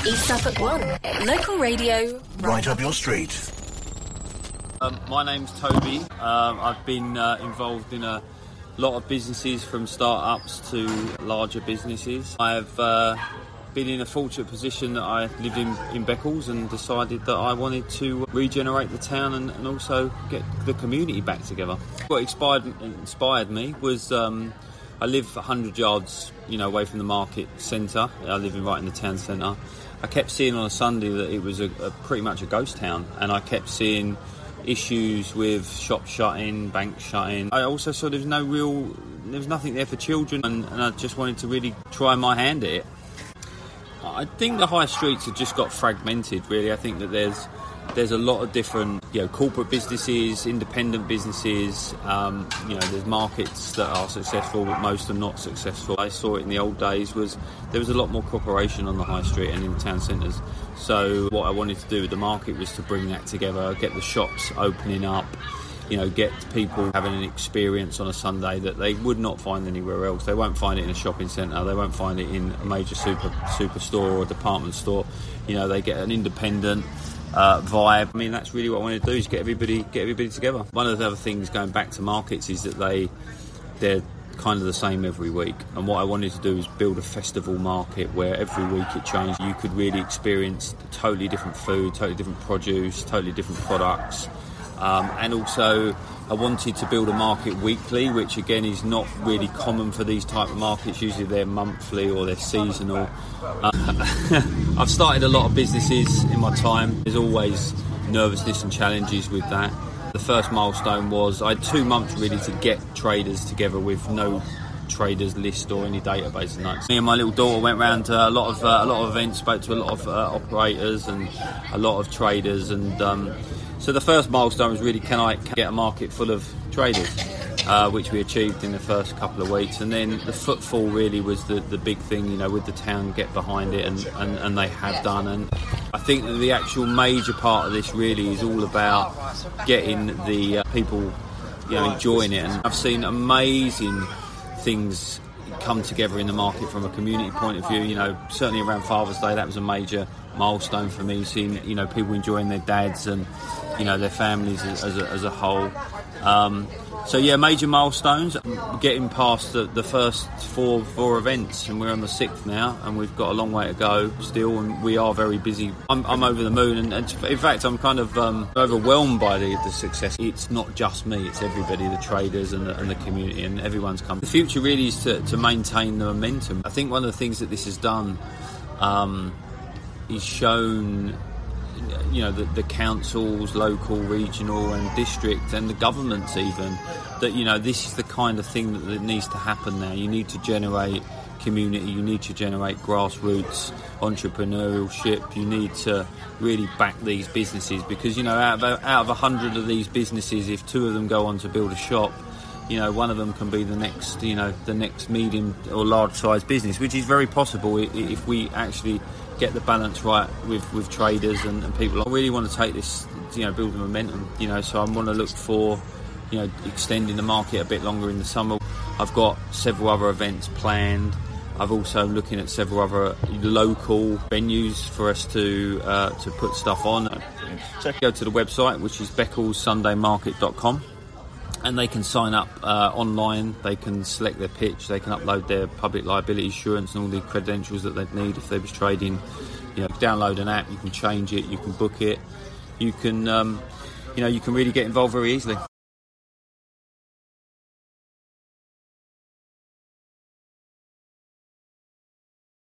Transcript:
East Suffolk One, local radio. Right up your street. My name's Toby. I've been involved in a lot of businesses, from start-ups to larger businesses. I've been in a fortunate position that I lived in Beccles and decided that I wanted to regenerate the town and also get the community back together. What inspired me was I live 100 yards away from the market centre. I live right in the town centre. I kept seeing on a Sunday that it was pretty much a ghost town, and I kept seeing issues with shops shutting, banks shutting. I also saw there was nothing there for children, and I just wanted to really try my hand at it. I think the high streets have just got fragmented, really. I think that there's a lot of different corporate businesses, independent businesses. There's markets that are successful, but most are not successful. I saw it in the old days there was a lot more cooperation on the high street and in the town centres. So what I wanted to do with the market was to bring that together, get the shops opening up, get people having an experience on a Sunday that they would not find anywhere else. They won't find it in a shopping centre. They won't find it in a major superstore or department store. They get an independent vibe. I mean, that's really what I wanted to do, is get everybody together. One of the other things going back to markets is that they're kind of the same every week, and what I wanted to do is build a festival market where every week it changed. You could really experience totally different food, totally different produce, totally different products. And also I wanted to build a market weekly, which again is not really common for these type of markets. Usually they're monthly or they're seasonal. I've started a lot of businesses in my time. There's always nervousness and challenges with that. The first milestone was I had 2 months really to get traders together with no traders list or any database and that. Me and my little daughter went round to a lot of events, spoke to a lot of operators and a lot of traders, and so the first milestone was really, can I get a market full of traders, which we achieved in the first couple of weeks. And then the footfall really was the big thing, with the town get behind it, and they have done. And I think that the actual major part of this really is all about getting the people enjoying it. And I've seen amazing things come together in the market from a community point of view. Certainly around Father's Day, that was a major milestone for me, seeing people enjoying their dads and their families as a whole. So yeah, major milestones. We're getting past the first four events, and we're on the 6th now, and we've got a long way to go still, and we are very busy. I'm over the moon, and in fact I'm kind of overwhelmed by the success. It's not just me, it's everybody, the traders and the community, and everyone's come. The future really is to maintain the momentum. I think one of the things that this has done is shown the councils, local, regional and district, and the governments even, that this is the kind of thing that needs to happen now. You need to generate community, you need to generate grassroots entrepreneurship, you need to really back these businesses, because out of 100 of these businesses, if 2 of them go on to build a shop, one of them can be the next medium or large size business, which is very possible if we actually get the balance right with traders and people. I really want to take this, build the momentum, so I want to look for, extending the market a bit longer in the summer. I've got several other events planned. I've also looking at several other local venues for us to put stuff on. Go to the website, which is becclessundaymarket.com. And they can sign up online, they can select their pitch, they can upload their public liability insurance and all the credentials that they'd need if they was trading. Download an app, you can change it, you can book it, you can really get involved very easily.